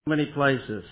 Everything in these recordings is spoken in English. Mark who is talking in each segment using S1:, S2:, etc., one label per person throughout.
S1: Many places.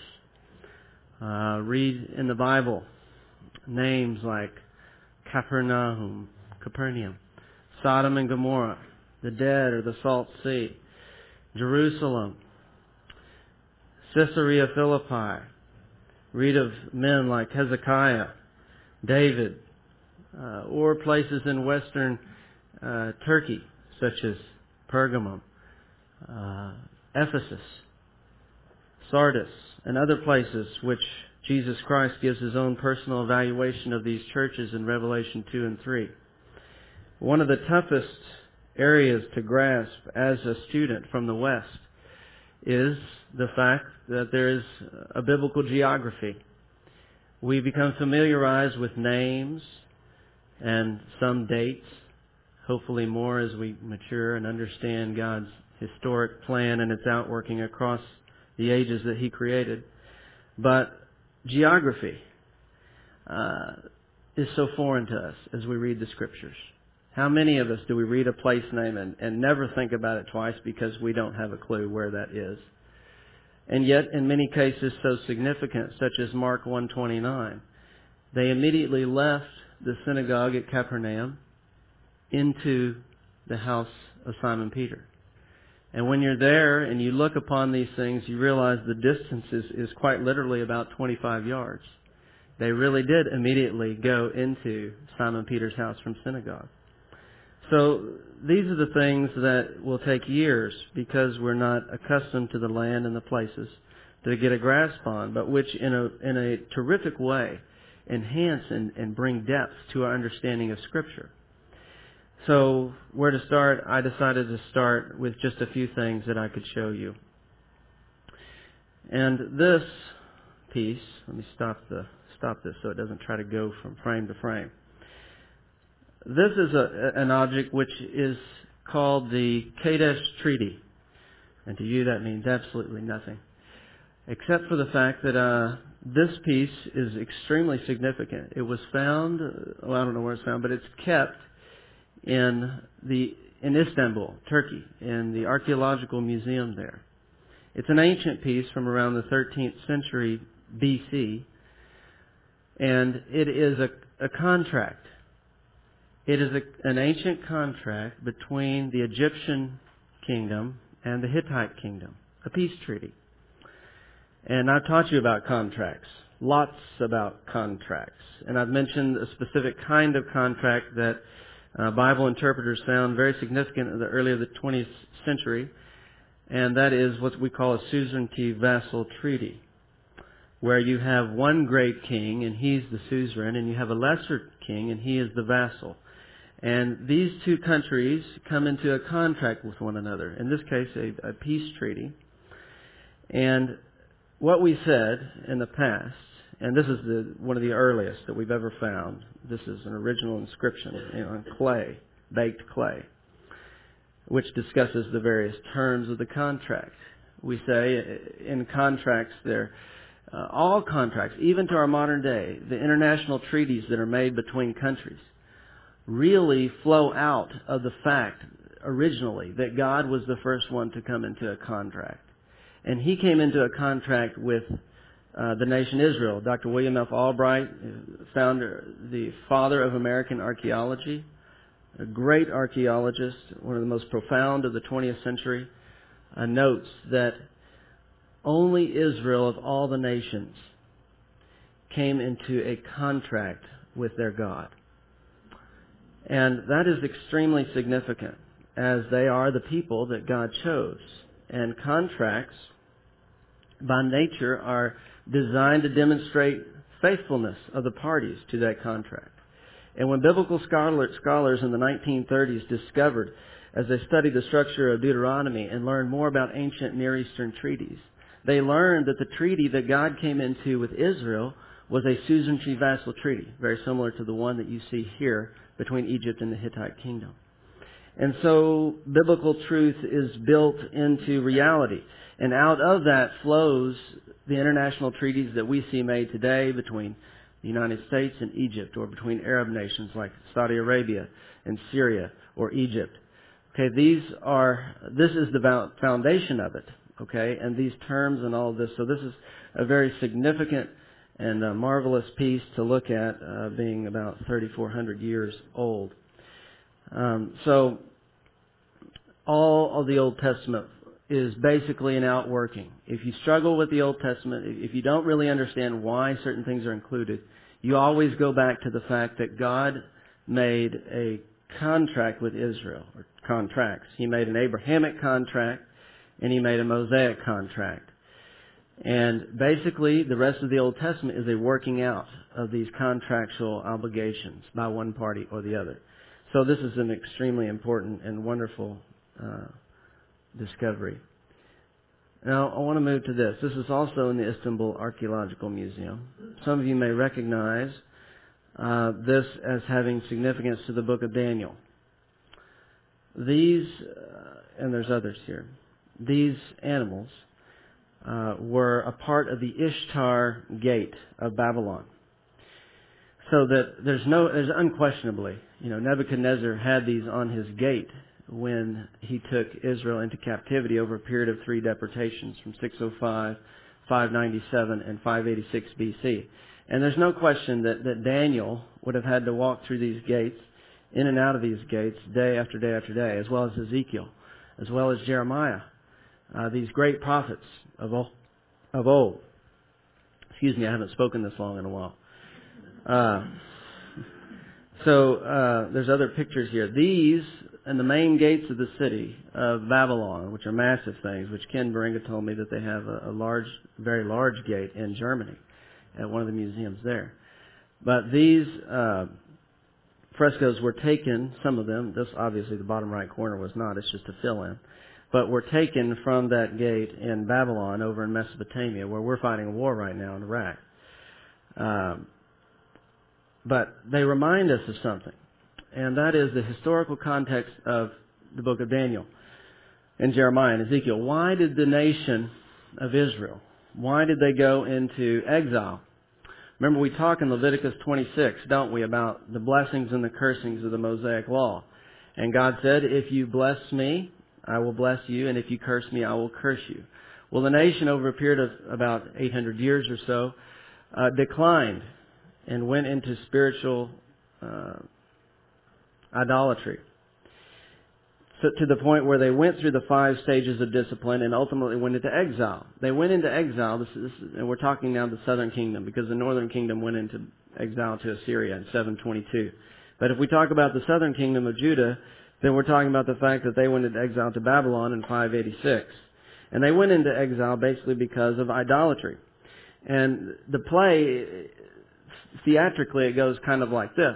S1: Read in the Bible names like Capernaum, Sodom and Gomorrah, the dead or the Salt Sea, Jerusalem, Caesarea Philippi. Read of men like Hezekiah, David, or places in western Turkey, such as Pergamum, Ephesus, Sardis, and other places which Jesus Christ gives His own personal evaluation of these churches in Revelation 2 and 3. One of the toughest areas to grasp as a student from the West is the fact that there is a biblical geography. We become familiarized with names and some dates, hopefully more as we mature and understand God's historic plan and its outworking across the ages that He created. But geography is so foreign to us as we read the Scriptures. How many of us do we read a place name and never think about it twice because we don't have a clue where that is? And yet, in many cases so significant, such as Mark 1:29, they immediately left the synagogue at Capernaum into the house of Simon Peter. And when you're there and you look upon these things, you realize the distance is quite literally about 25 yards. They really did immediately go into Simon Peter's house from synagogue. So these are the things that will take years because we're not accustomed to the land and the places to get a grasp on, but which in a terrific way enhance and bring depth to our understanding of Scripture. So where to start? I decided to start with just a few things that I could show you. And this piece, let me stop this so it doesn't try to go from frame to frame. This is an object which is called the Kadesh Treaty. And to you that means absolutely nothing. Except for the fact that this piece is extremely significant. It was found, well, I don't know where it's found, but it's kept in Istanbul, Turkey, in the Archaeological Museum there. It's an ancient piece from around the 13th century BC, and it is a contract. It is an ancient contract between the Egyptian kingdom and the Hittite kingdom, a peace treaty. And I've taught you about contracts, lots about contracts. And I've mentioned a specific kind of contract that Bible interpreters found very significant in the early of the 20th century, and that is what we call a suzerainty vassal treaty, where you have one great king and he's the suzerain, and you have a lesser king and he is the vassal. And these two countries come into a contract with one another, in this case a peace treaty. And what we said in the past, and this is one of the earliest that we've ever found. This is an original inscription on clay, baked clay, which discusses the various terms of the contract. We say in contracts all contracts, even to our modern day, the international treaties that are made between countries, really flow out of the fact originally that God was the first one to come into a contract. And He came into a contract with the nation Israel. Dr. William F. Albright, the father of American archaeology, a great archaeologist, one of the most profound of the 20th century, notes that only Israel of all the nations came into a contract with their God. And that is extremely significant, as they are the people that God chose. And contracts, by nature, are designed to demonstrate faithfulness of the parties to that contract. And when biblical scholars in the 1930s discovered, as they studied the structure of Deuteronomy and learned more about ancient Near Eastern treaties, they learned that the treaty that God came into with Israel was a suzerainty vassal treaty, very similar to the one that you see here between Egypt and the Hittite kingdom. And so biblical truth is built into reality. And out of that flows the international treaties that we see made today between the United States and Egypt, or between Arab nations like Saudi Arabia and Syria or Egypt. Okay, this is the foundation of it. Okay, and these terms and all of this. So this is a very significant and marvelous piece to look at, being about 3,400 years old. So all of the Old Testament is basically an outworking. If you struggle with the Old Testament, if you don't really understand why certain things are included, you always go back to the fact that God made a contract with Israel, or contracts. He made an Abrahamic contract, and He made a Mosaic contract. And basically, the rest of the Old Testament is a working out of these contractual obligations by one party or the other. So this is an extremely important and wonderful discovery. Now, I want to move to this. This is also in the Istanbul Archaeological Museum. Some of you may recognize this as having significance to the book of Daniel. These, and there's others here, these animals were a part of the Ishtar Gate of Babylon. So that there's unquestionably, Nebuchadnezzar had these on his gate when he took Israel into captivity over a period of 3 deportations from 605, 597, and 586 BC. And there's no question that Daniel would have had to walk through these gates, in and out of these gates, day after day after day, as well as Ezekiel, as well as Jeremiah, these great prophets of old. Excuse me, I haven't spoken this long in a while. So there's other pictures here. These and the main gates of the city of Babylon, which are massive things, which Ken Baringa told me that they have a very large gate in Germany at one of the museums there. But these frescoes were taken, some of them, this obviously the bottom right corner was not, it's just a fill-in, but were taken from that gate in Babylon over in Mesopotamia, where we're fighting a war right now in Iraq. But they remind us of something, and that is the historical context of the book of Daniel and Jeremiah and Ezekiel. Why did the nation of Israel, why did they go into exile? Remember, we talk in Leviticus 26, don't we, about the blessings and the cursings of the Mosaic Law. And God said, if you bless me, I will bless you, and if you curse me, I will curse you. Well, the nation, over a period of about 800 years or so, declined and went into spiritual idolatry. So, to the point where they went through the 5 stages of discipline and ultimately went into exile. They went into exile, and we're talking now the southern kingdom, because the northern kingdom went into exile to Assyria in 722. But if we talk about the southern kingdom of Judah, then we're talking about the fact that they went into exile to Babylon in 586. And they went into exile basically because of idolatry. And the play, theatrically, it goes kind of like this.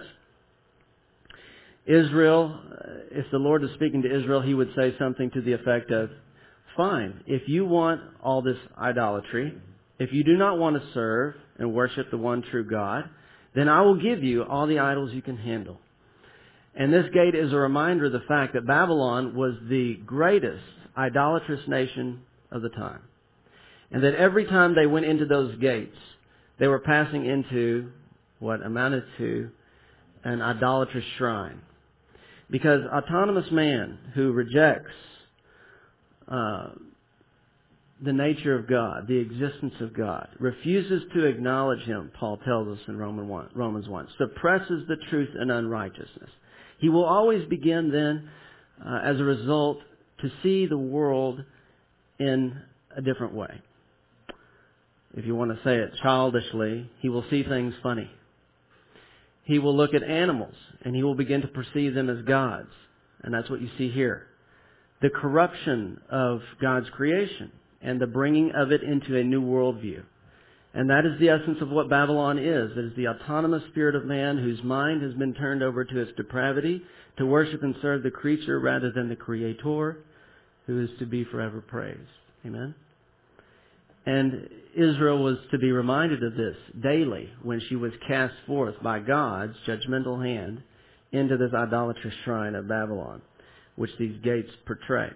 S1: Israel, if the Lord is speaking to Israel, He would say something to the effect of, fine, if you want all this idolatry, if you do not want to serve and worship the one true God, then I will give you all the idols you can handle. And this gate is a reminder of the fact that Babylon was the greatest idolatrous nation of the time. And that every time they went into those gates, they were passing into what amounted to an idolatrous shrine. Because autonomous man who rejects the nature of God, the existence of God, refuses to acknowledge Him, Paul tells us in Romans 1, suppresses the truth in unrighteousness. He will always begin then, as a result, to see the world in a different way. If you want to say it childishly, he will see things funny. He will look at animals and he will begin to perceive them as gods. And that's what you see here. The corruption of God's creation and the bringing of it into a new worldview. And that is the essence of what Babylon is. It is the autonomous spirit of man whose mind has been turned over to its depravity to worship and serve the creature rather than the Creator, who is to be forever praised. Amen? And Israel was to be reminded of this daily when she was cast forth by God's judgmental hand into this idolatrous shrine of Babylon, which these gates portray.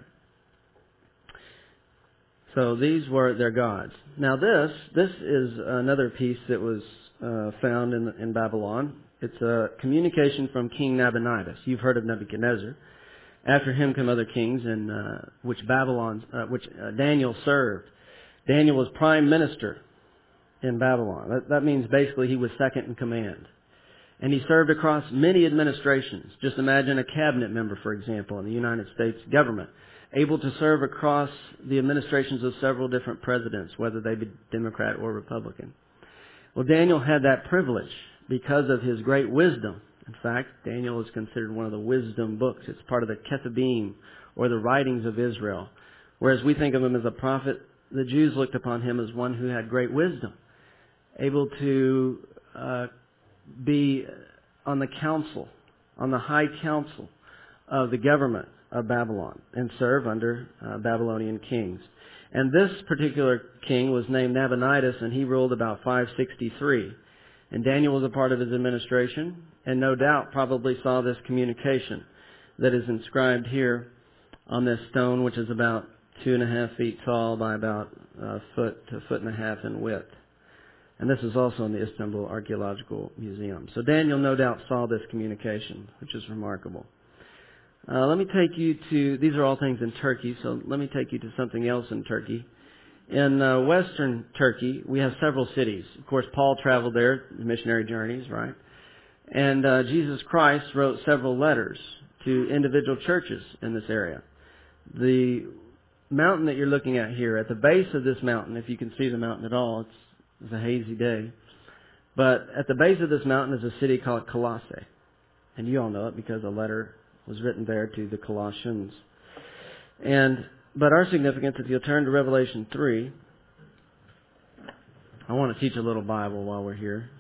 S1: So these were their gods. Now this is another piece that was found in Babylon. It's a communication from King Nabonidus. You've heard of Nebuchadnezzar. After him come other kings, which Daniel served. Daniel was prime minister in Babylon. That means basically he was second in command. And he served across many administrations. Just imagine a cabinet member, for example, in the United States government, able to serve across the administrations of several different presidents, whether they be Democrat or Republican. Well, Daniel had that privilege because of his great wisdom. In fact, Daniel is considered one of the wisdom books. It's part of the Ketubim, or the writings of Israel. Whereas we think of him as a prophet, the Jews looked upon him as one who had great wisdom, able to be on the council, on the high council of the government of Babylon and serve under Babylonian kings. And this particular king was named Nabonidus, and he ruled about 563. And Daniel was a part of his administration, and no doubt probably saw this communication that is inscribed here on this stone, which is about 2.5 feet tall by about a foot to a foot and a half in width. And this is also in the Istanbul Archaeological Museum. So Daniel no doubt saw this communication, which is remarkable. Let me take you to, these are all things in Turkey, so let me take you to something else in Turkey. In western Turkey, we have several cities. Of course, Paul traveled there, missionary journeys, right? And Jesus Christ wrote several letters to individual churches in this area. The mountain that you're looking at here, at the base of this mountain, if you can see the mountain at all, it's a hazy day. But at the base of this mountain is a city called Colossae. And you all know it because a letter was written there to the Colossians. But our significance, if you'll turn to Revelation 3, I want to teach a little Bible while we're here.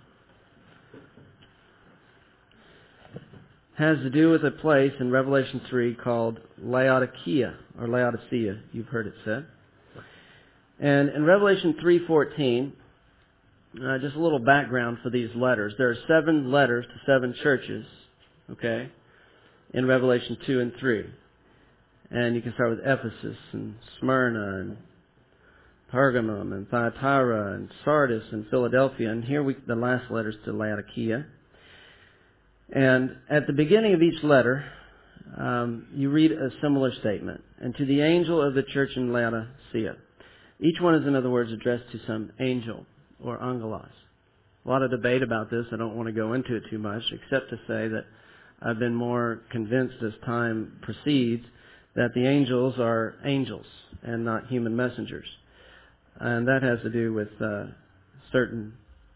S1: Has to do with a place in Revelation 3 called Laodicea, or Laodicea, you've heard it said. And in Revelation 3:14, just a little background for these letters. There are 7 letters to 7 churches, okay, in Revelation 2 and 3. And you can start with Ephesus and Smyrna and Pergamum and Thyatira and Sardis and Philadelphia. And here the last letters to Laodicea. And at the beginning of each letter, you read a similar statement. And to the angel of the church in Laodicea. Each one is, in other words, addressed to some angel or angelos. A lot of debate about this. I don't want to go into it too much, except to say that I've been more convinced as time proceeds that the angels are angels and not human messengers. And that has to do with certain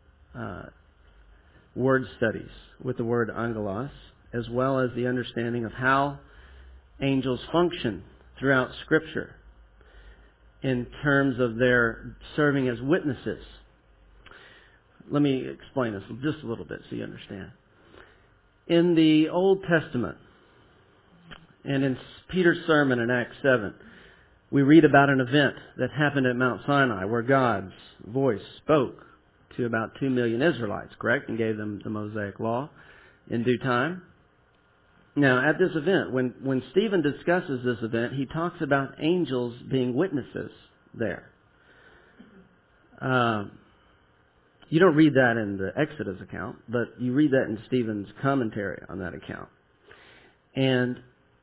S1: word studies with the word angelos, as well as the understanding of how angels function throughout Scripture in terms of their serving as witnesses. Let me explain this just a little bit so you understand. In the Old Testament, and in Peter's sermon in Acts 7, we read about an event that happened at Mount Sinai where God's voice spoke to about 2 million Israelites, correct? And gave them the Mosaic Law in due time. Now, at this event, when Stephen discusses this event, he talks about angels being witnesses there. You don't read that in the Exodus account, but you read that in Stephen's commentary on that account. And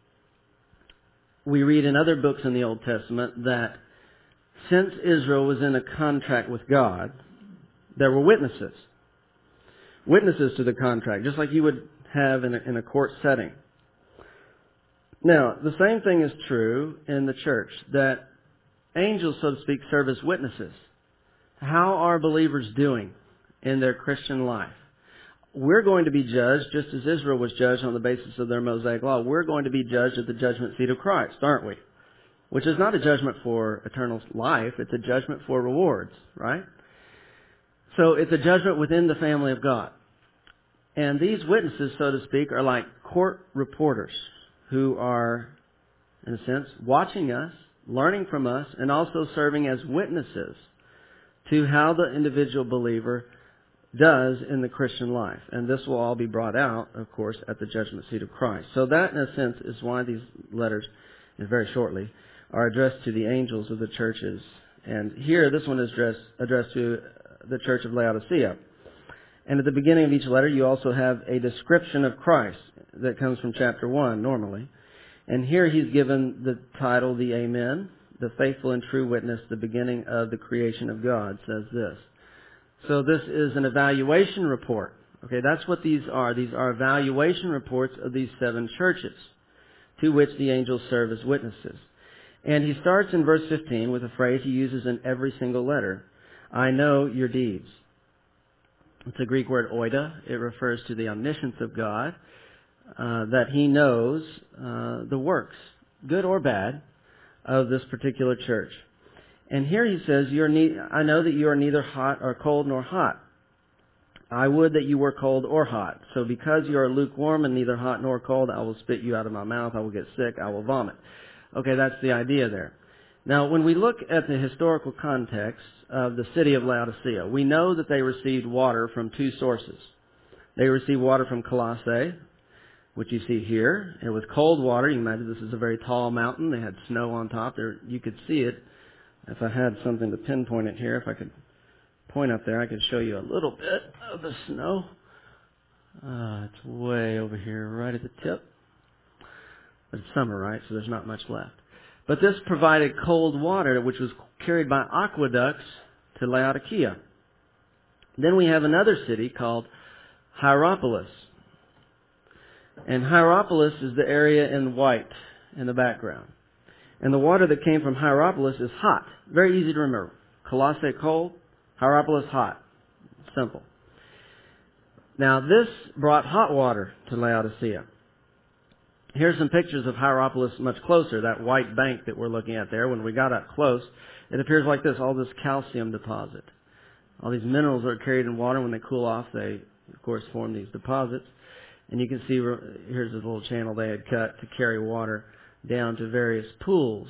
S1: we read in other books in the Old Testament that since Israel was in a contract with God, there were witnesses. Witnesses to the contract, just like you would have in a court setting. Now, the same thing is true in the church, that angels, so to speak, serve as witnesses. How are believers doing in their Christian life? We're going to be judged just as Israel was judged on the basis of their Mosaic Law. We're going to be judged at the judgment seat of Christ, aren't we? Which is not a judgment for eternal life. It's a judgment for rewards, right? So it's a judgment within the family of God. And these witnesses, so to speak, are like court reporters who are, in a sense, watching us, learning from us, and also serving as witnesses to how the individual believer does in the Christian life. And this will all be brought out, of course, at the judgment seat of Christ. So that, in a sense, is why these letters, and very shortly, are addressed to the angels of the churches. And here, this one is addressed to the church of Laodicea. And at the beginning of each letter, you also have a description of Christ that comes from chapter 1, normally. And here he's given the title, the Amen, the faithful and true witness, the beginning of the creation of God, says this. So this is an evaluation report. Okay, that's what these are. These are evaluation reports of these 7 churches to which the angels serve as witnesses. And he starts in verse 15 with a phrase he uses in every single letter. I know your deeds. It's a Greek word oida. It refers to the omniscience of God, that he knows the works, good or bad, of this particular church. And here he says, I know that you are neither hot or cold nor hot. I would that you were cold or hot. So because you are lukewarm and neither hot nor cold, I will spit you out of my mouth. I will get sick. I will vomit. Okay, that's the idea there. Now, when we look at the historical context of the city of Laodicea, we know that they received water from 2 sources. They received water from Colossae, which you see here. It was cold water. You can imagine this is a very tall mountain. They had snow on top. There, you could see it. If I had something to pinpoint it here, if I could point up there, I could show you a little bit of the snow. It's way over here, right at the tip. But it's summer, right? So there's not much left. But this provided cold water, which was carried by aqueducts to Laodicea. Then we have another city called Hierapolis. And Hierapolis is the area in white in the background. And the water that came from Hierapolis is hot. Very easy to remember. Colossae cold, Hierapolis hot. Simple. Now this brought hot water to Laodicea. Here's some pictures of Hierapolis much closer, that white bank that we're looking at there. When we got up close, it appears like this, all this calcium deposit. All these minerals are carried in water. When they cool off, they, of course, form these deposits. And you can see, here's a little channel they had cut to carry water down to various pools.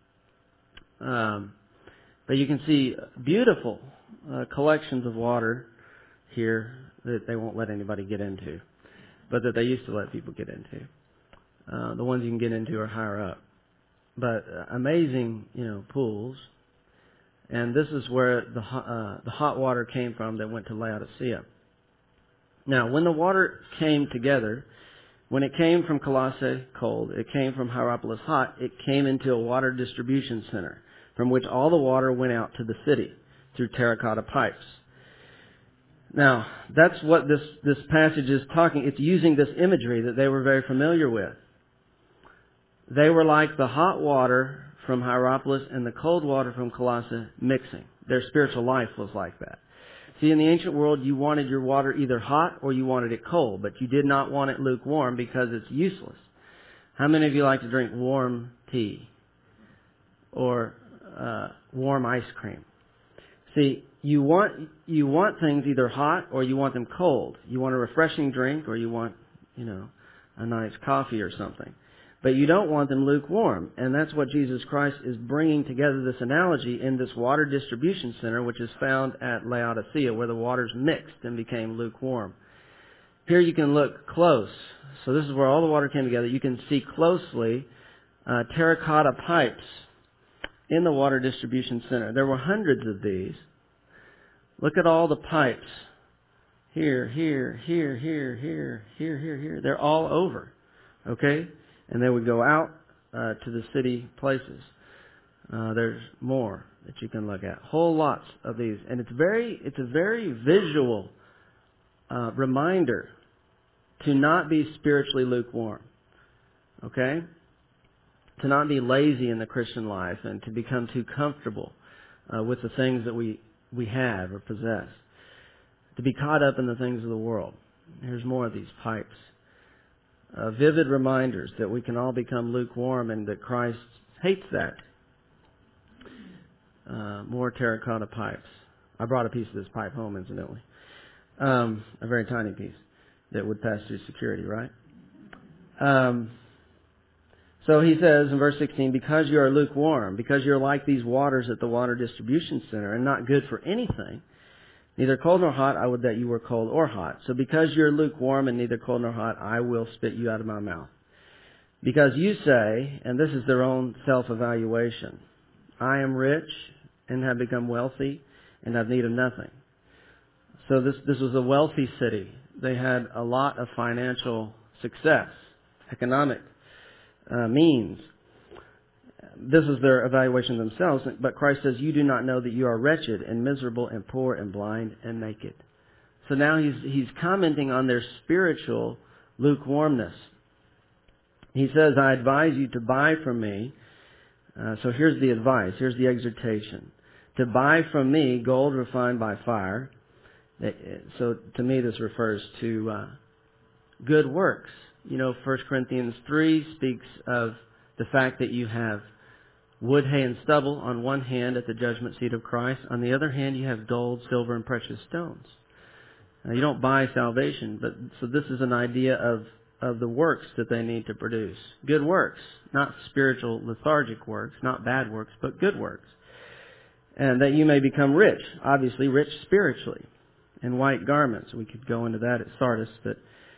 S1: But you can see beautiful collections of water here that they won't let anybody get into, but that they used to let people get into. The ones you can get into are higher up. But amazing, pools. And this is where the hot water came from that went to Laodicea. Now, when the water came together, when it came from Colossae cold, it came from Hierapolis hot, it came into a water distribution center from which all the water went out to the city through terracotta pipes. Now, that's what this passage is talking. It's using this imagery that they were very familiar with. They were like the hot water from Hierapolis and the cold water from Colossae mixing. Their spiritual life was like that. See, in the ancient world, you wanted your water either hot or you wanted it cold, but you did not want it lukewarm because it's useless. How many of you like to drink warm tea or warm ice cream? See, you want things either hot or you want them cold. You want a refreshing drink or you want, a nice coffee or something. But you don't want them lukewarm. And that's what Jesus Christ is bringing together, this analogy, in this water distribution center, which is found at Laodicea, where the waters mixed and became lukewarm. Here you can look close. So this is where all the water came together. You can see closely terracotta pipes in the water distribution center. There were hundreds of these. Look at all the pipes. Here, here, here, here, here, here, here, here. They're all over. Okay? And they would go out to the city places. There's more that you can look at. Whole lots of these. And it's a very visual reminder to not be spiritually lukewarm. Okay? To not be lazy in the Christian life and to become too comfortable with the things that we have or possess. To be caught up in the things of the world. Here's more of these pipes. Vivid reminders that we can all become lukewarm and that Christ hates that. More terracotta pipes. I brought a piece of this pipe home, incidentally. A very tiny piece that would pass through security, right? So he says in verse 16, because you are lukewarm, because you're like these waters at the water distribution center and not good for anything, neither cold nor hot, I would that you were cold or hot. So because you're lukewarm and neither cold nor hot, I will spit you out of my mouth. Because you say, and this is their own self-evaluation, I am rich and have become wealthy and have need of nothing. So this was a wealthy city. They had a lot of financial success, economic means. This is their evaluation of themselves. But Christ says, you do not know that you are wretched and miserable and poor and blind and naked. So now he's commenting on their spiritual lukewarmness. He says, I advise you to buy from me. So here's the advice. Here's the exhortation. To buy from me gold refined by fire. So to me this refers to good works. 1 Corinthians 3 speaks of the fact that you have wood, hay, and stubble on one hand at the judgment seat of Christ. On the other hand, you have gold, silver, and precious stones. Now, you don't buy salvation, but so this is an idea of the works that they need to produce. Good works, not spiritual lethargic works, not bad works, but good works. And that you may become rich, obviously rich spiritually, in white garments. We could go into that at Sardis, but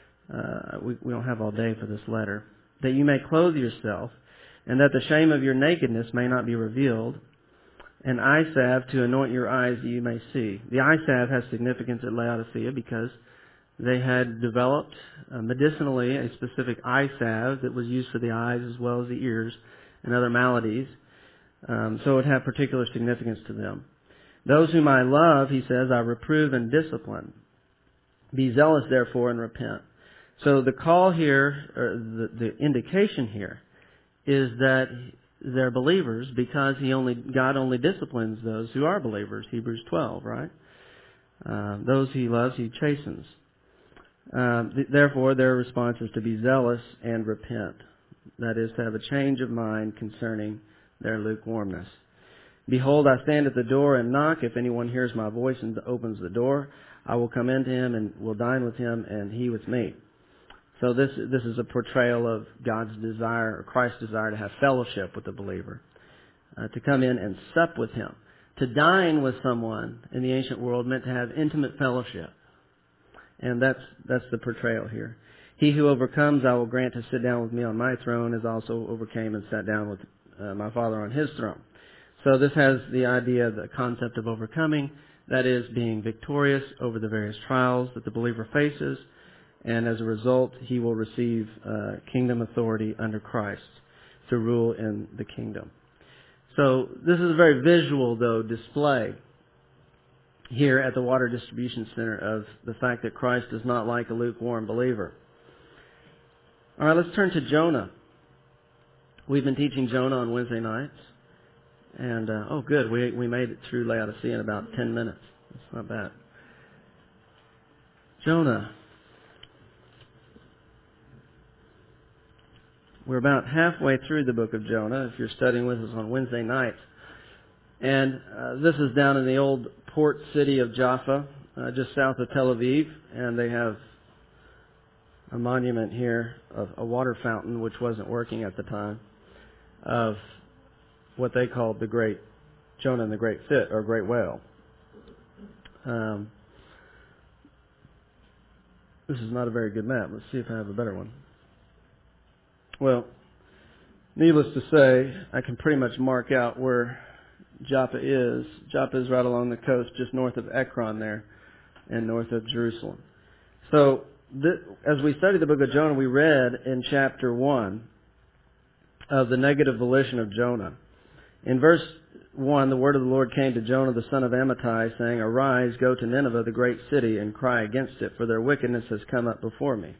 S1: we don't have all day for this letter. That you may clothe yourself, and that the shame of your nakedness may not be revealed, and eye salve to anoint your eyes that you may see. The eye salve has significance at Laodicea because they had developed medicinally a specific eye salve that was used for the eyes as well as the ears and other maladies. So it had particular significance to them. Those whom I love, he says, I reprove and discipline. Be zealous, therefore, and repent. So the call here, or the indication here, is that they're believers because God only disciplines those who are believers. Hebrews 12, right? Those he loves, he chastens. Therefore, their response is to be zealous and repent. That is, to have a change of mind concerning their lukewarmness. Behold, I stand at the door and knock. If anyone hears my voice and opens the door, I will come into him and will dine with him and he with me. So this is a portrayal of God's desire, or Christ's desire, to have fellowship with the believer, to come in and sup with him. To dine with someone in the ancient world meant to have intimate fellowship. And that's the portrayal here. He who overcomes, I will grant to sit down with me on my throne, as also overcame and sat down with my Father on his throne. So this has the idea, the concept of overcoming, that is, being victorious over the various trials that the believer faces, and as a result, he will receive kingdom authority under Christ to rule in the kingdom. So this is a very visual, though, display here at the Water Distribution Center of the fact that Christ is not like a lukewarm believer. All right, let's turn to Jonah. We've been teaching Jonah on Wednesday nights. And, good, we made it through Laodicea in about 10 minutes. That's not bad. Jonah. We're about halfway through the book of Jonah, if you're studying with us on Wednesday nights. And this is down in the old port city of Jaffa, just south of Tel Aviv. And they have a monument here of a water fountain, which wasn't working at the time, of what they called the Great Jonah and the Great Fit, or Great Whale. This is not a very good map. Let's see if I have a better one. Well, needless to say, I can pretty much mark out where Joppa is. Joppa is right along the coast, just north of Ekron there, and north of Jerusalem. So, as we studied the book of Jonah, we read in chapter 1 of the negative volition of Jonah. In verse 1, the word of the Lord came to Jonah, the son of Amittai, saying, Arise, go to Nineveh, the great city, and cry against it, for their wickedness has come up before me.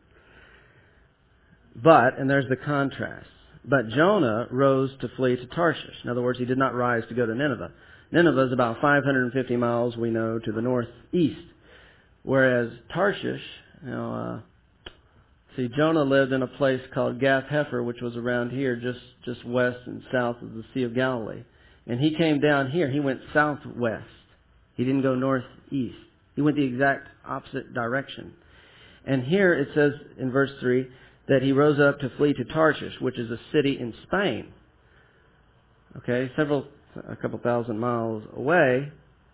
S1: But, and there's the contrast, but Jonah rose to flee to Tarshish. In other words, he did not rise to go to Nineveh. Nineveh is about 550 miles, we know, to the northeast. Whereas Tarshish, Jonah lived in a place called Gath Hefer, which was around here, just west and south of the Sea of Galilee. And he came down here. He went southwest. He didn't go northeast. He went the exact opposite direction. And here it says in verse 3 that he rose up to flee to Tarshish, which is a city in Spain. Okay, a couple thousand miles away,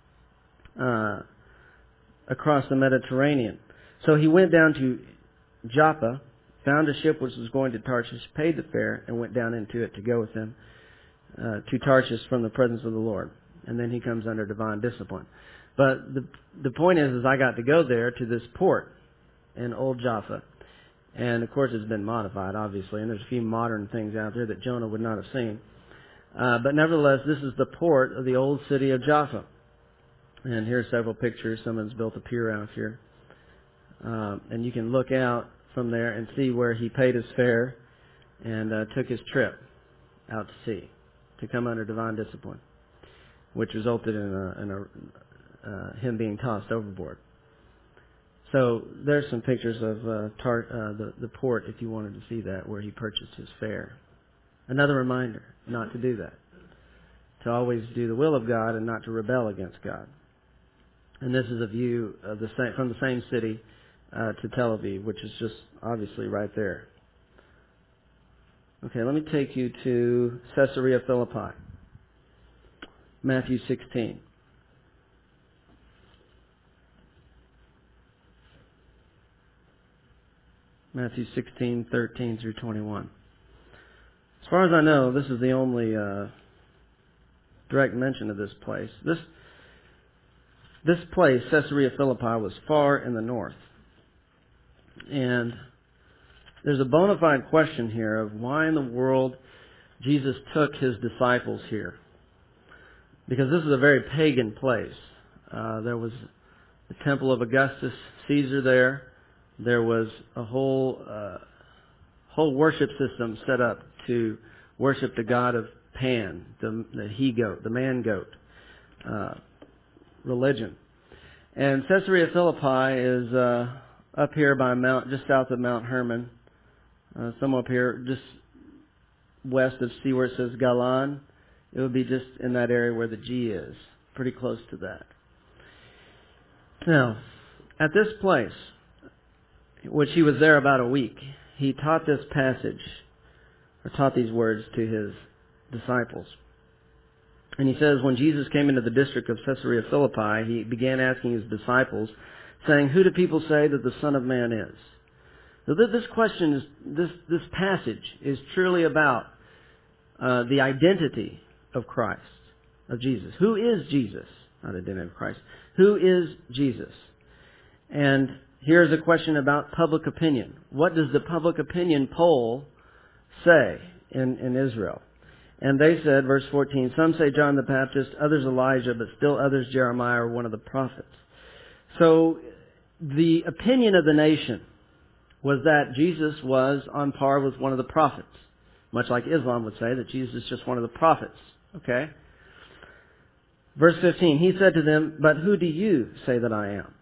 S1: across the Mediterranean. So he went down to Joppa, found a ship which was going to Tarshish, paid the fare, and went down into it to go with him to Tarshish from the presence of the Lord. And then he comes under divine discipline. But the point is I got to go there to this port in Old Jaffa. And of course it's been modified, obviously, and there's a few modern things out there that Jonah would not have seen. But nevertheless, this is the port of the old city of Jaffa. And here are several pictures. Someone's built a pier out here. And you can look out from there and see where he paid his fare and took his trip out to sea to come under divine discipline, which resulted in him being tossed overboard. So there's some pictures of the port, if you wanted to see that, where he purchased his fare. Another reminder not to do that, to always do the will of God and not to rebel against God. And this is a view of from the same city to Tel Aviv, which is just obviously right there. Okay, let me take you to Caesarea Philippi, Matthew 16. Matthew 16:13 through 21. As far as I know, this is the only direct mention of this place. This place, Caesarea Philippi, was far in the north. And there's a bona fide question here of why in the world Jesus took his disciples here. Because this is a very pagan place. There was the temple of Augustus Caesar there. There was a whole worship system set up to worship the god of Pan, the he-goat, the man-goat religion. And Caesarea Philippi is up here by just south of Mount Hermon, somewhere up here, just west of, see where it says Galan. It would be just in that area where the G is, pretty close to that. Now, at this place, which he was there about a week, he taught this passage, or taught these words to his disciples. And he says, when Jesus came into the district of Caesarea Philippi, he began asking his disciples, saying, "Who do people say that the Son of Man is?" So this question this passage is truly about the identity of Christ, of Jesus. Who is Jesus? Not identity of Christ. Who is Jesus? And here's a question about public opinion. What does the public opinion poll say in Israel? And they said, verse 14, some say John the Baptist, others Elijah, but still others Jeremiah or one of the prophets. So the opinion of the nation was that Jesus was on par with one of the prophets. Much like Islam would say that Jesus is just one of the prophets. Okay? Verse 15, he said to them, "But who do you say that I am?"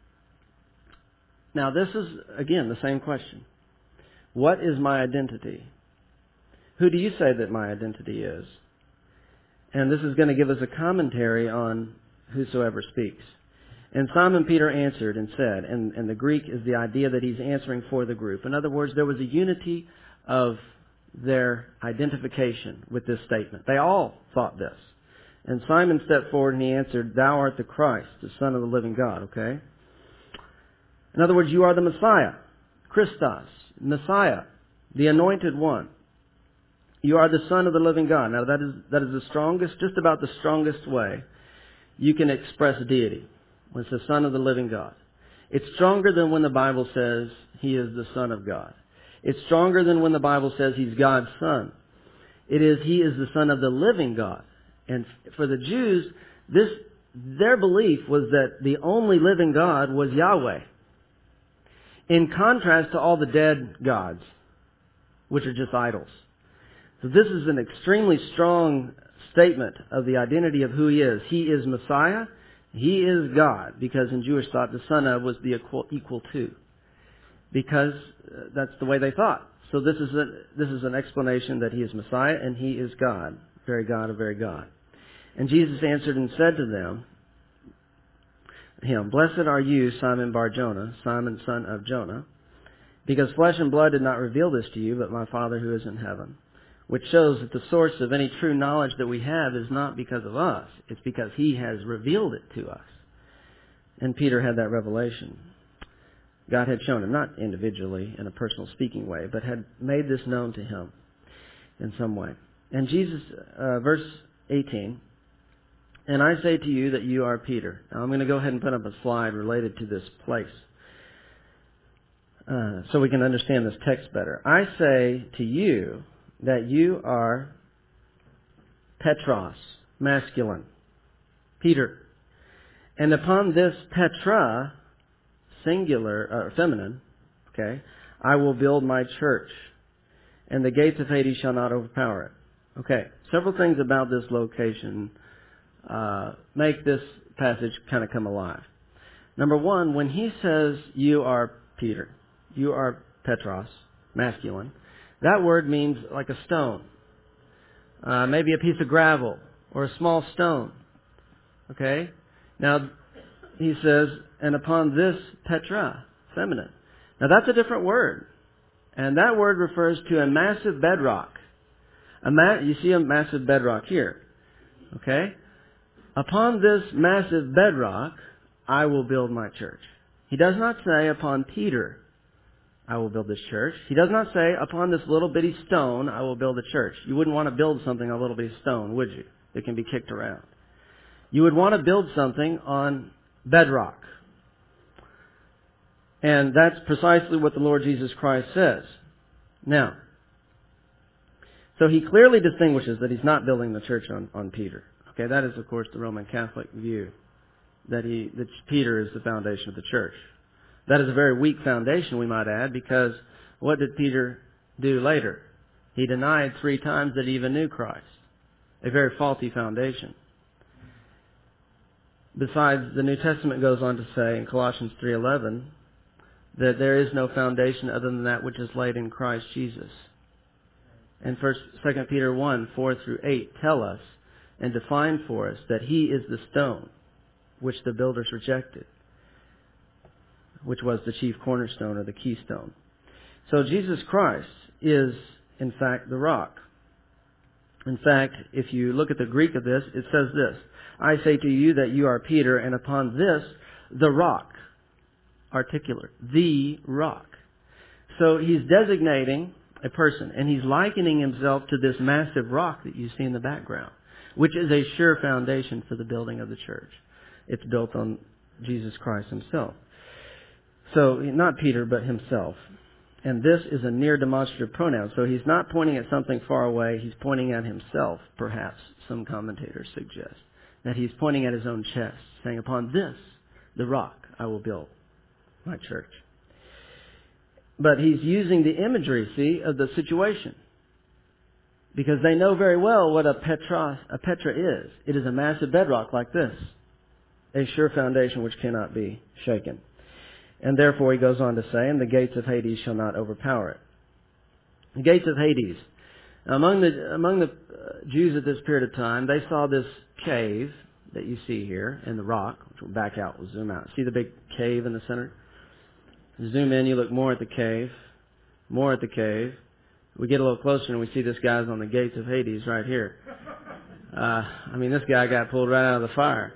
S1: Now this is, again, the same question. What is my identity? Who do you say that my identity is? And this is going to give us a commentary on whosoever speaks. And Simon Peter answered and said, and the Greek is the idea that he's answering for the group. In other words, there was a unity of their identification with this statement. They all thought this. And Simon stepped forward and he answered, "Thou art the Christ, the Son of the living God." Okay? In other words, you are the Messiah, Christos, Messiah, the anointed one. You are the Son of the living God. Now that is the strongest, just about the strongest way you can express deity. When it's the Son of the living God. It's stronger than when the Bible says He is the Son of God. It's stronger than when the Bible says He's God's Son. He is the Son of the living God. And for the Jews, their belief was that the only living God was Yahweh. In contrast to all the dead gods, which are just idols. So this is an extremely strong statement of the identity of who He is. He is Messiah. He is God, because in Jewish thought, the son of was the equal to. Because that's the way they thought. So this is an explanation that He is Messiah and He is God. Very God of very God. And Jesus answered and said to him, "Blessed are you, Simon Bar-Jonah, Simon son of Jonah, because flesh and blood did not reveal this to you, but my Father who is in heaven." Which shows that the source of any true knowledge that we have is not because of us. It's because He has revealed it to us. And Peter had that revelation. God had shown him, not individually in a personal speaking way, but had made this known to him in some way. And Jesus, verse 18, "And I say to you that you are Peter." Now I'm going to go ahead and put up a slide related to this place. so we can understand this text better. I say to you that you are Petros, masculine, Peter. And upon this Petra, singular, or feminine, okay, I will build my church, and the gates of Hades shall not overpower it. Okay, several things about this location make this passage kind of come alive. Number one, when he says you are Peter, you are Petros, masculine, that word means like a stone, maybe a piece of gravel or a small stone. Okay? Now, he says, and upon this Petra, feminine. Now, that's a different word. And that word refers to a massive bedrock. You see a massive bedrock here. Okay? Upon this massive bedrock, I will build my church. He does not say, upon Peter, I will build this church. He does not say, upon this little bitty stone, I will build a church. You wouldn't want to build something on a little bitty stone, would you? That can be kicked around. You would want to build something on bedrock. And that's precisely what the Lord Jesus Christ says. Now, so he clearly distinguishes that he's not building the church on Peter. Okay, that is, of course, the Roman Catholic view, that Peter is the foundation of the church. That is a very weak foundation, we might add, because what did Peter do later? He denied 3 times that he even knew Christ. A very faulty foundation. Besides, the New Testament goes on to say in Colossians 3:11 that there is no foundation other than that which is laid in Christ Jesus. And 2 Peter 1:4-8 tell us and define for us that he is the stone which the builders rejected, which was the chief cornerstone or the keystone. So Jesus Christ is, in fact, the rock. In fact, if you look at the Greek of this, it says this, I say to you that you are Peter, and upon this, the rock, articular, the rock. So he's designating a person, and he's likening himself to this massive rock that you see in the background, which is a sure foundation for the building of the church. It's built on Jesus Christ himself. So, not Peter, but himself. And this is a near demonstrative pronoun. So he's not pointing at something far away. He's pointing at himself, perhaps, some commentators suggest. That he's pointing at his own chest, saying, upon this, the rock, I will build my church. But he's using the imagery, see, of the situation. Because they know very well what a Petra is. It is a massive bedrock like this. A sure foundation which cannot be shaken. And therefore he goes on to say, and the gates of Hades shall not overpower it. The gates of Hades. Among the Jews at this period of time, they saw this cave that you see here in the rock, which we'll back out, we'll zoom out. See the big cave in the center? Zoom in, you look more at the cave, more at the cave. We get a little closer and we see this guy's on the gates of Hades right here. This guy got pulled right out of the fire.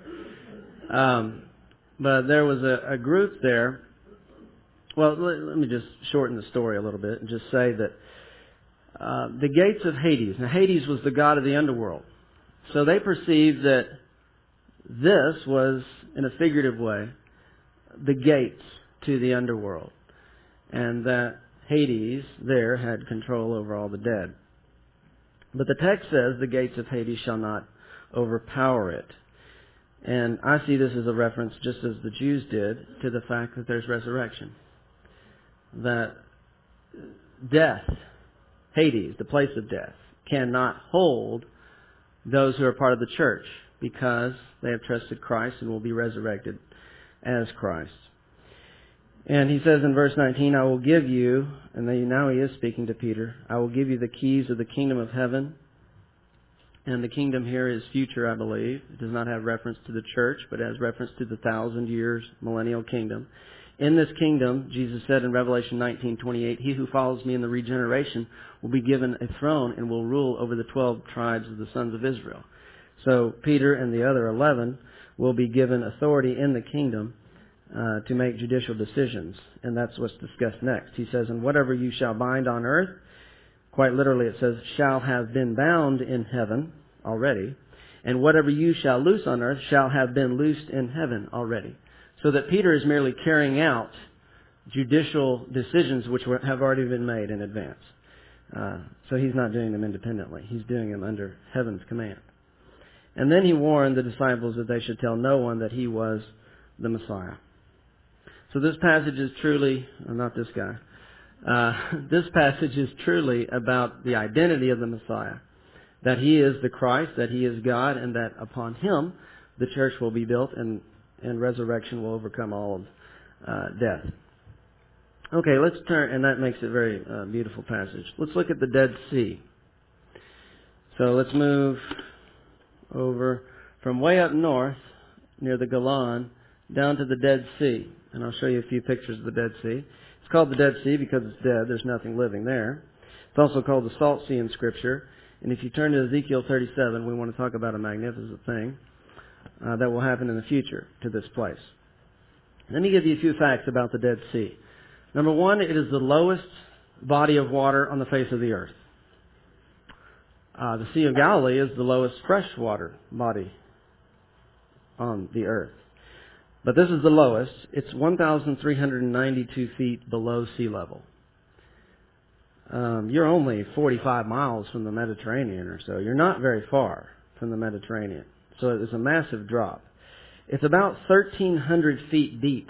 S1: But there was a group there. Well, let me just shorten the story a little bit and just say that the gates of Hades. Now, Hades was the god of the underworld. So they perceived that this was, in a figurative way, the gates to the underworld. And that Hades there had control over all the dead. But the text says the gates of Hades shall not overpower it. And I see this as a reference, just as the Jews did, to the fact that there's resurrection. That death, Hades, the place of death, cannot hold those who are part of the church because they have trusted Christ and will be resurrected as Christ. And he says in verse 19, I will give you, and now he is speaking to Peter, I will give you the keys of the kingdom of heaven. And the kingdom here is future, I believe. It does not have reference to the church, but has reference to the 1,000 years millennial kingdom. In this kingdom, Jesus said in Revelation 19:28, he who follows me in the regeneration will be given a throne and will rule over the 12 tribes of the sons of Israel. So Peter and the other 11 will be given authority in the kingdom to make judicial decisions. And that's what's discussed next. He says, and whatever you shall bind on earth, quite literally it says, shall have been bound in heaven already. And whatever you shall loose on earth shall have been loosed in heaven already. So that Peter is merely carrying out judicial decisions which have already been made in advance. So he's not doing them independently. He's doing them under heaven's command. And then he warned the disciples that they should tell no one that he was the Messiah. So this passage is truly, not this guy, this passage is truly about the identity of the Messiah. That he is the Christ, that he is God, and that upon him the church will be built and resurrection will overcome all of death. Okay, let's turn, and that makes it a very beautiful passage. Let's look at the Dead Sea. So let's move over from way up north near the Golan down to the Dead Sea. And I'll show you a few pictures of the Dead Sea. It's called the Dead Sea because it's dead. There's nothing living there. It's also called the Salt Sea in Scripture. And if you turn to Ezekiel 37, we want to talk about a magnificent thing that will happen in the future to this place. Let me give you a few facts about the Dead Sea. Number one, it is the lowest body of water on the face of the earth. The Sea of Galilee is the lowest freshwater body on the earth. But this is the lowest. It's 1,392 feet below sea level. You're only 45 miles from the Mediterranean or so. You're not very far from the Mediterranean. So it's a massive drop. It's about 1,300 feet deep.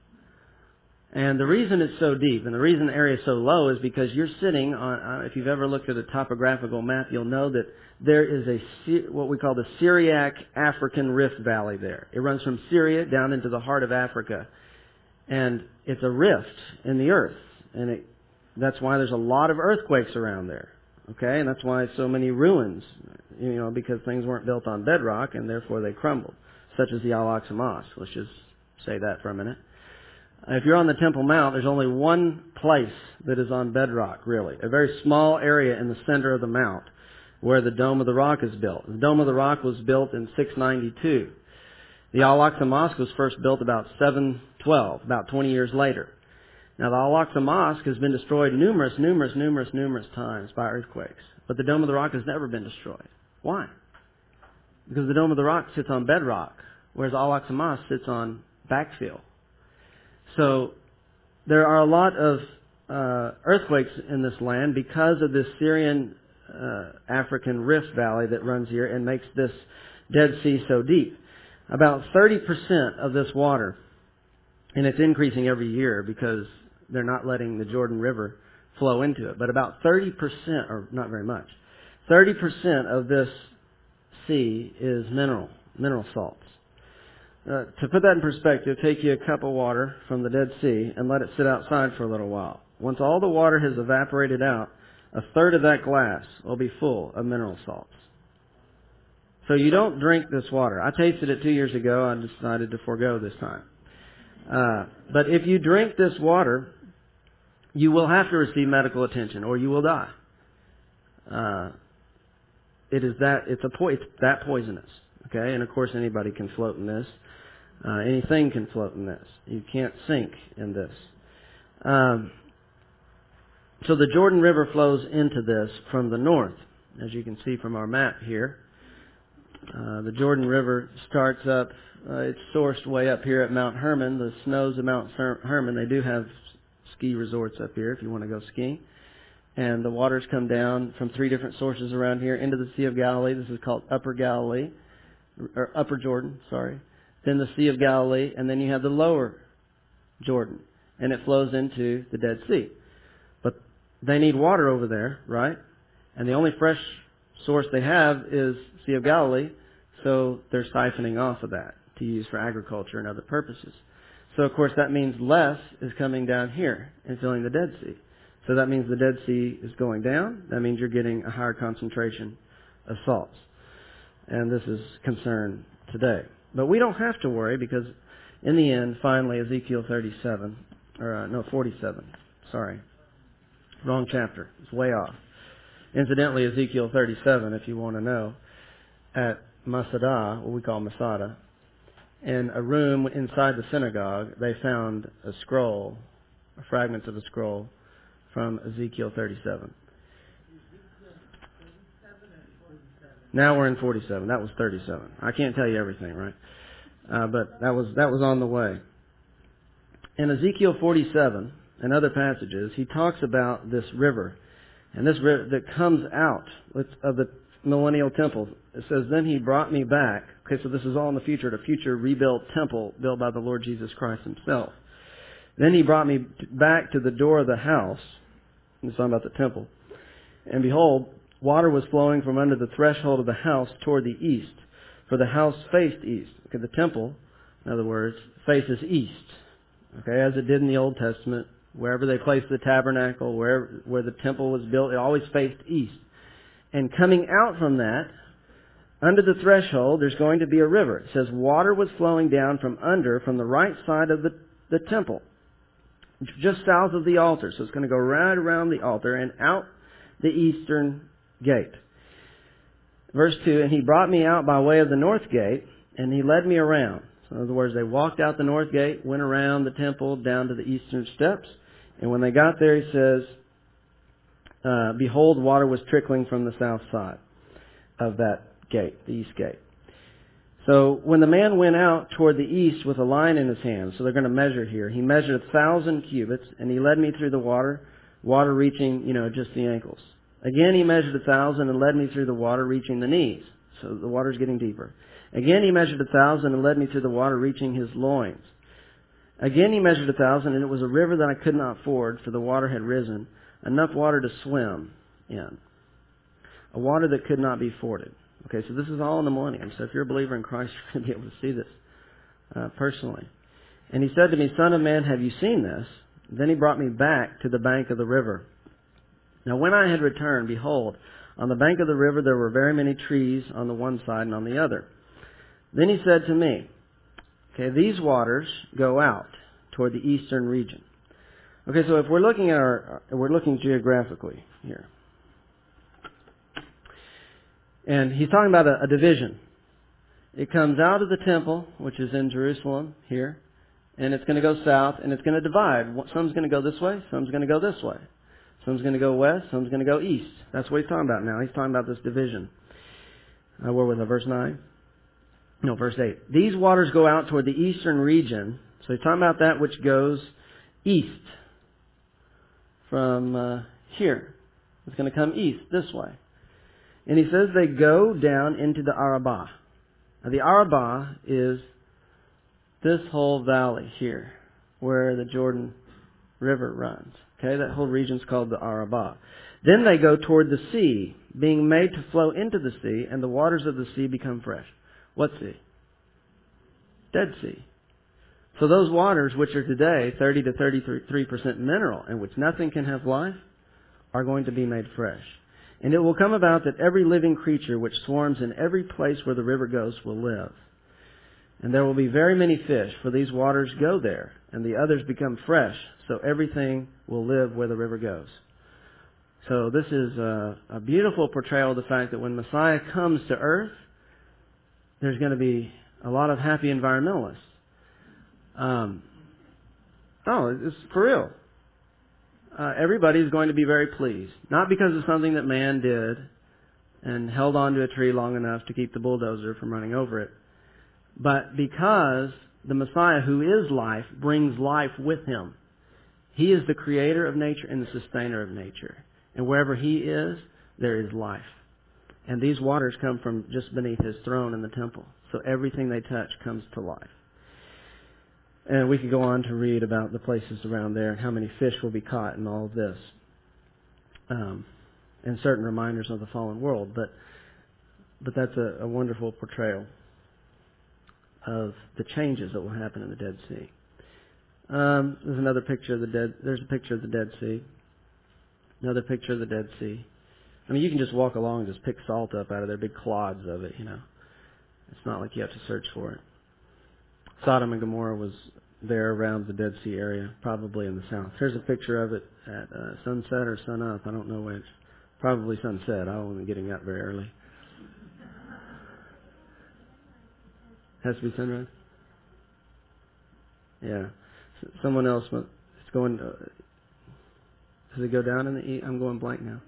S1: And the reason it's so deep and the reason the area is so low is because you're sitting on, if you've ever looked at a topographical map, you'll know that there is what we call the Syriac African Rift Valley there. It runs from Syria down into the heart of Africa. And it's a rift in the earth. And that's why there's a lot of earthquakes around there. Okay? And that's why so many ruins, because things weren't built on bedrock and therefore they crumbled. Such as the Al-Aqsa Mosque. Let's just say that for a minute. If you're on the Temple Mount, there's only one place that is on bedrock, really. A very small area in the center of the mount where the Dome of the Rock is built. The Dome of the Rock was built in 692. The Al-Aqsa Mosque was first built about 712, about 20 years later. Now, the Al-Aqsa Mosque has been destroyed numerous times by earthquakes. But the Dome of the Rock has never been destroyed. Why? Because the Dome of the Rock sits on bedrock, whereas the Al-Aqsa Mosque sits on backfill. So there are a lot of earthquakes in this land because of this Syrian African Rift Valley that runs here and makes this Dead Sea so deep. About 30% of this water, and it's increasing every year because they're not letting the Jordan River flow into it, but about 30%, or not very much, 30% of this sea is mineral salts. To put that in perspective, take you a cup of water from the Dead Sea and let it sit outside for a little while. Once all the water has evaporated out, a third of that glass will be full of mineral salts. So you don't drink this water. I tasted it 2 years ago. I decided to forego this time. But if you drink this water, you will have to receive medical attention or you will die. It's that poisonous. Okay, and of course anybody can float in this. Anything can float in this. You can't sink in this. So the Jordan River flows into this from the north, as you can see from our map here. The Jordan River starts up, it's sourced way up here at Mount Hermon, the snows of Mount Hermon. They do have ski resorts up here if you want to go skiing. And the waters come down from 3 different sources around here into the Sea of Galilee. This is called Upper Galilee, or Upper Jordan, sorry. Then the Sea of Galilee, and then you have the Lower Jordan. And it flows into the Dead Sea. But they need water over there, right? And the only fresh source they have is Sea of Galilee, so they're siphoning off of that to use for agriculture and other purposes. So, of course, that means less is coming down here and filling the Dead Sea. So that means the Dead Sea is going down. That means you're getting a higher concentration of salts. And this is concern today. But we don't have to worry because in the end, finally, Ezekiel 47, 47, sorry. Wrong chapter. It's way off. Incidentally, Ezekiel 37, if you want to know, at Masada, what we call Masada, in a room inside the synagogue, they found a scroll, a fragment of a scroll from Ezekiel 37. Now we're in 47. That was 37. I can't tell you everything, right? But that was on the way. In Ezekiel 47 and other passages, he talks about this river. And this river that comes out of the millennial temple. It says, then he brought me back. Okay, so this is all in the future, the future rebuilt temple built by the Lord Jesus Christ himself. Then he brought me back to the door of the house. He's talking about the temple. And behold, water was flowing from under the threshold of the house toward the east. For the house faced east. Okay, the temple, in other words, faces east. Okay, as it did in the Old Testament. Wherever they placed the tabernacle, where the temple was built, it always faced east. And coming out from that, under the threshold, there's going to be a river. It says water was flowing down from the right side of the temple, just south of the altar. So it's going to go right around the altar and out the eastern gate. Verse 2, and he brought me out by way of the north gate, and he led me around. So in other words, they walked out the north gate, went around the temple down to the eastern steps. And when they got there, he says, behold, water was trickling from the south side of that gate, the east gate. So when the man went out toward the east with a line in his hand, so they're going to measure here, he measured 1,000 cubits, and he led me through the water reaching, just the ankles. Again, he measured 1,000 and led me through the water reaching the knees. So the water's getting deeper. Again, he measured 1,000 and led me through the water reaching his loins. Again, he measured 1,000, and it was a river that I could not ford, for the water had risen, enough water to swim in. A water that could not be forded. Okay, so this is all in the millennium. So if you're a believer in Christ, you're going to be able to see this personally. And he said to me, Son of man, have you seen this? Then he brought me back to the bank of the river. Now when I had returned, behold, on the bank of the river there were very many trees on the one side and on the other. Then he said to me, okay, these waters go out toward the eastern region. Okay, so if we're looking at we're looking geographically here. And he's talking about a division. It comes out of the temple, which is in Jerusalem here, and it's going to go south, and it's going to divide. Some's going to go this way, some's going to go this way. Some's going to go west, some's going to go east. That's what he's talking about now. He's talking about this division. Where was it, verse 9? No, verse 8. These waters go out toward the eastern region. So he's talking about that which goes east from here. It's going to come east this way. And he says they go down into the Arabah. Now the Arabah is this whole valley here where the Jordan River runs. Okay, that whole region's called the Arabah. Then they go toward the sea, being made to flow into the sea, and the waters of the sea become fresh. What sea? Dead Sea. So those waters, which are today 30 to 33% mineral, and which nothing can have life, are going to be made fresh. And it will come about that every living creature which swarms in every place where the river goes will live. And there will be very many fish, for these waters go there, and the others become fresh, so everything will live where the river goes. So this is a beautiful portrayal of the fact that when Messiah comes to earth, there's going to be a lot of happy environmentalists. It's for real. Everybody's going to be very pleased. Not because of something that man did and held onto a tree long enough to keep the bulldozer from running over it, but because the Messiah, who is life, brings life with him. He is the creator of nature and the sustainer of nature. And wherever he is, there is life. And these waters come from just beneath his throne in the temple. So everything they touch comes to life. And we could go on to read about the places around there and how many fish will be caught and all of this. And certain reminders of the fallen world. But that's a wonderful portrayal of the changes that will happen in the Dead Sea. There's another picture of there's a picture of the Dead Sea. Another picture of the Dead Sea. I mean, you can just walk along and just pick salt up out of there, big clods of it, It's not like you have to search for it. Sodom and Gomorrah was there around the Dead Sea area, probably in the south. Here's a picture of it at sunset or sun up. I don't know which. Probably sunset. I wasn't getting up very early. Has to be sunrise? Yeah. Someone else is going... does it go down in the east? I'm going blank now.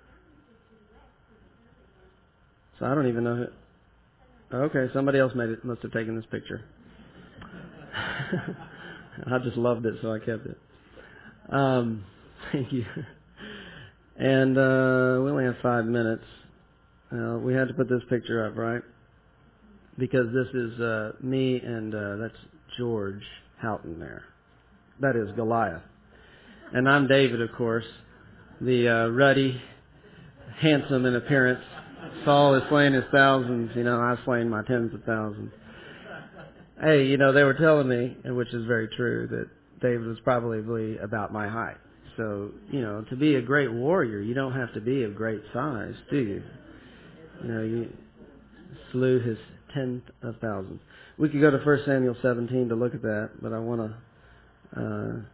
S1: So I don't even know who... Okay, somebody else must have taken this picture. I just loved it, so I kept it. Thank you. And we only have 5 minutes. We had to put this picture up, right? Because this is me and that's George Houghton there. That is Goliath. And I'm David, of course, the ruddy, handsome in appearance. Saul is slaying his thousands, I've slain my tens of thousands. Hey, they were telling me, and which is very true, that David was probably about my height. So, to be a great warrior, you don't have to be of great size, do you? You slew his tens of thousands. We could go to 1 Samuel 17 to look at that, but I want to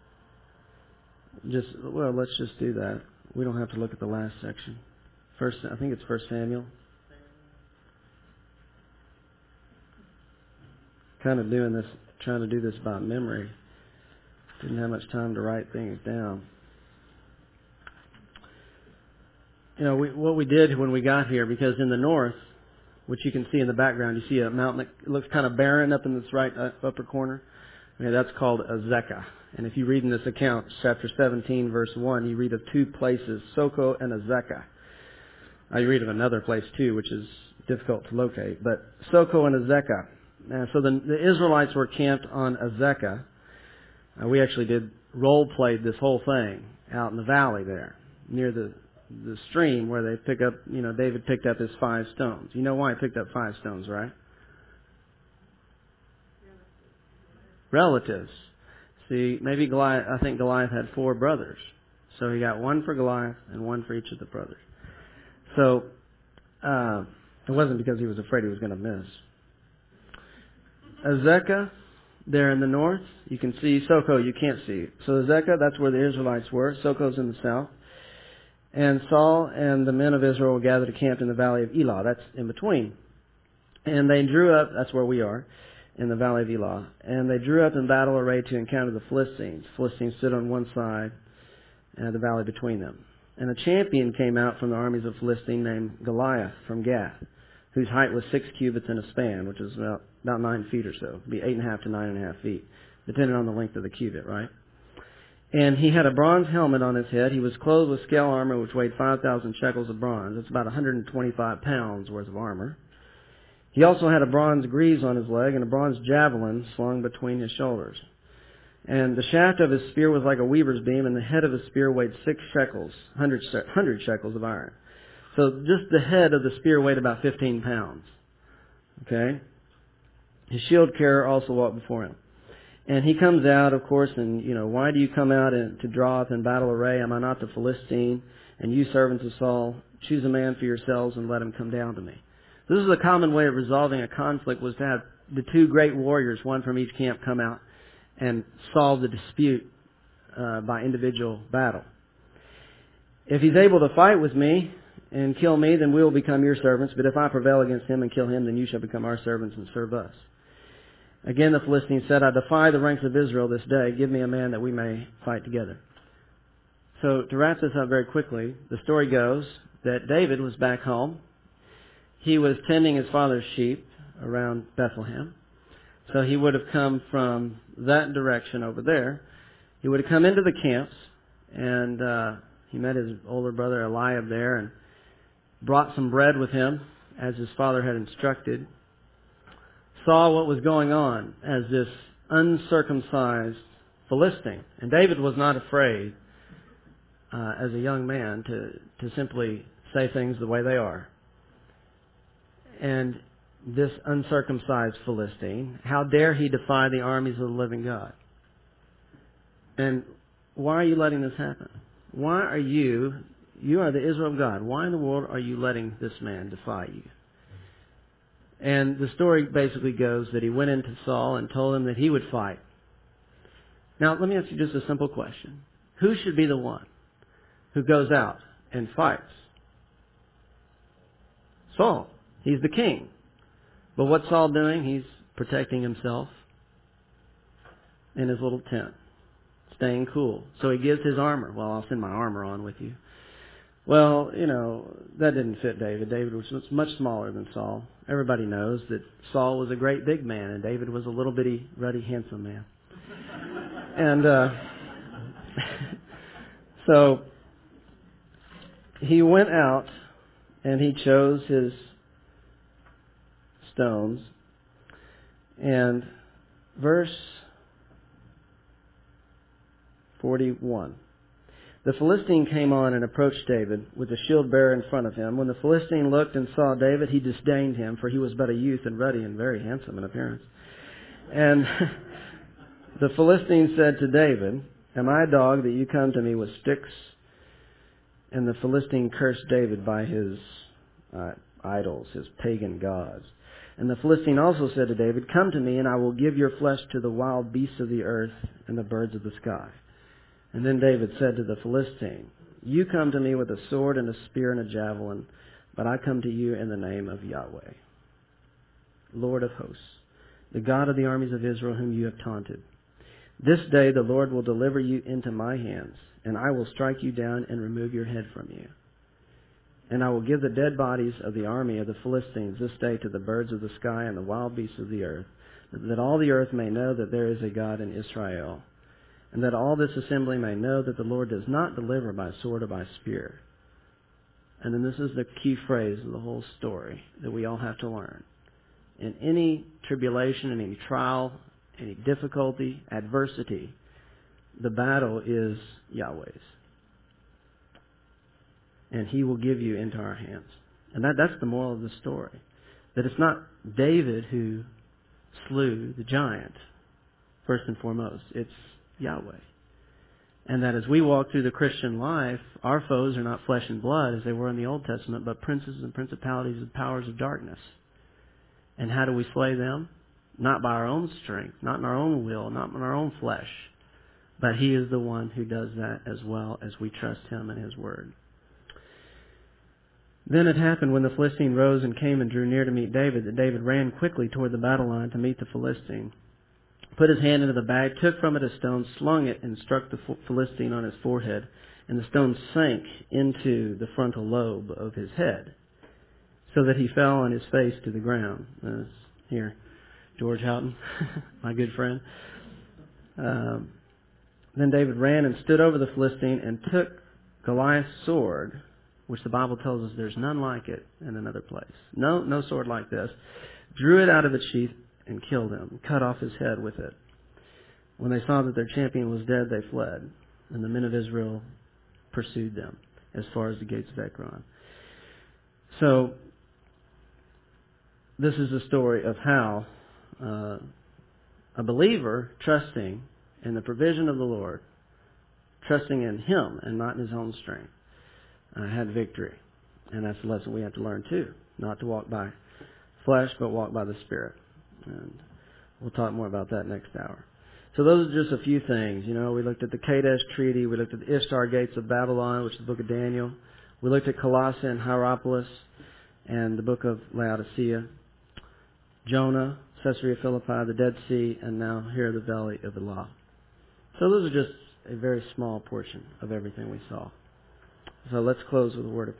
S1: let's just do that. We don't have to look at the last section. I think it's 1 Samuel. Kind of trying to do this by memory. Didn't have much time to write things down. What we did when we got here, because in the north, which you can see in the background, you see a mountain that looks kind of barren up in this right upper corner. Okay, that's called Azekah. And if you read in this account, chapter 17, verse 1, you read of two places, Soko and Azekah. You read of another place too, which is difficult to locate. But Soko and Azekah. So the Israelites were camped on Azekah. We actually role-played this whole thing out in the valley there, near the stream where they pick up, David picked up his 5 stones. You know why he picked up 5 stones, right? Relatives. See, maybe I think Goliath had 4 brothers. So he got 1 for Goliath and 1 for each of the brothers. So, it wasn't because he was afraid he was going to miss. Azekah, there in the north, you can see Soko, you can't see. So Azekah, that's where the Israelites were. Soko's in the south. And Saul and the men of Israel were gathered camped in the valley of Elah. That's in between. And they drew up, that's where we are, in the valley of Elah. And they drew up in battle array to encounter the Philistines. The Philistines stood on one side and the valley between them. And a champion came out from the armies of Philistine named Goliath from Gath, whose height was 6 cubits and a span, which is about 9 feet or so. It would be 8.5 to 9.5 feet, depending on the length of the cubit, right? And he had a bronze helmet on his head. He was clothed with scale armor, which weighed 5,000 shekels of bronze. That's about 125 pounds worth of armor. He also had a bronze greaves on his leg and a bronze javelin slung between his shoulders. And the shaft of his spear was like a weaver's beam, and the head of his spear weighed 6 shekels, 100 shekels of iron. So just the head of the spear weighed about 15 pounds. Okay? His shield carrier also walked before him. And he comes out, of course, and, why do you come out to draw up in battle array? Am I not the Philistine? And you servants of Saul, choose a man for yourselves and let him come down to me. This is a common way of resolving a conflict, was to have the 2 great warriors, one from each camp, come out and solve the dispute by individual battle. If he's able to fight with me and kill me, then we will become your servants. But if I prevail against him and kill him, then you shall become our servants and serve us. Again, the Philistines said, I defy the ranks of Israel this day. Give me a man that we may fight together. So to wrap this up very quickly, the story goes that David was back home. He was tending his father's sheep around Bethlehem. So he would have come from that direction over there. He would have come into the camps, and he met his older brother Eliab there and brought some bread with him, as his father had instructed. Saw what was going on as this uncircumcised Philistine. And David was not afraid, as a young man, to simply say things the way they are. And this uncircumcised Philistine, how dare he defy the armies of the living God? And why are you letting this happen? Why are you are the Israel of God. Why in the world are you letting this man defy you? And the story basically goes that he went into Saul and told him that he would fight. Now, let me ask you just a simple question. Who should be the one who goes out and fights? Saul. He's the king. But what's Saul doing? He's protecting himself in his little tent, staying cool. So he gives his armor. Well, I'll send my armor on with you. Well, that didn't fit David. David was much smaller than Saul. Everybody knows that Saul was a great big man and David was a little bitty, ruddy, handsome man. And so he went out and he chose his stones. And verse 41. The Philistine came on and approached David with the shield bearer in front of him. When the Philistine looked and saw David, he disdained him, for he was but a youth and ruddy and very handsome in appearance. And the Philistine said to David, "Am I a dog that you come to me with sticks?" And the Philistine cursed David by his idols, his pagan gods. And the Philistine also said to David, "Come to me, and I will give your flesh to the wild beasts of the earth and the birds of the sky." And then David said to the Philistine, "You come to me with a sword and a spear and a javelin, but I come to you in the name of Yahweh, Lord of hosts, the God of the armies of Israel, whom you have taunted. This day the Lord will deliver you into my hands, and I will strike you down and remove your head from you. And I will give the dead bodies of the army of the Philistines this day to the birds of the sky and the wild beasts of the earth, that all the earth may know that there is a God in Israel, and that all this assembly may know that the Lord does not deliver by sword or by spear." And then this is the key phrase of the whole story that we all have to learn. In any tribulation, in any trial, any difficulty, adversity, the battle is Yahweh's. And He will give you into our hands. And that's the moral of the story. That it's not David who slew the giant, first and foremost. It's Yahweh. And that as we walk through the Christian life, our foes are not flesh and blood as they were in the Old Testament, but princes and principalities and powers of darkness. And how do we slay them? Not by our own strength, not in our own will, not in our own flesh. But He is the one who does that as well as we trust Him and His Word. Then it happened when the Philistine rose and came and drew near to meet David, that David ran quickly toward the battle line to meet the Philistine, put his hand into the bag, took from it a stone, slung it, and struck the Philistine on his forehead, and the stone sank into the frontal lobe of his head, so that he fell on his face to the ground. Here, George Houghton, my good friend. Then David ran and stood over the Philistine and took Goliath's sword, which the Bible tells us there's none like it in another place. No sword like this. Drew it out of its sheath and killed him, cut off his head with it. When they saw that their champion was dead, they fled, and the men of Israel pursued them as far as the gates of Ekron. So, this is the story of how a believer trusting in the provision of the Lord, trusting in Him and not in his own strength, had victory. And that's the lesson we have to learn too. Not to walk by flesh, but walk by the Spirit. And we'll talk more about that next hour. So those are just a few things. You know, we looked at the Kadesh Treaty. We looked at the Ishtar Gates of Babylon, which is the book of Daniel. We looked at Colossae and Hierapolis and the book of Laodicea. Jonah, Caesarea Philippi, the Dead Sea, and now here the Valley of Elah. So those are just a very small portion of everything we saw. So let's close with a word of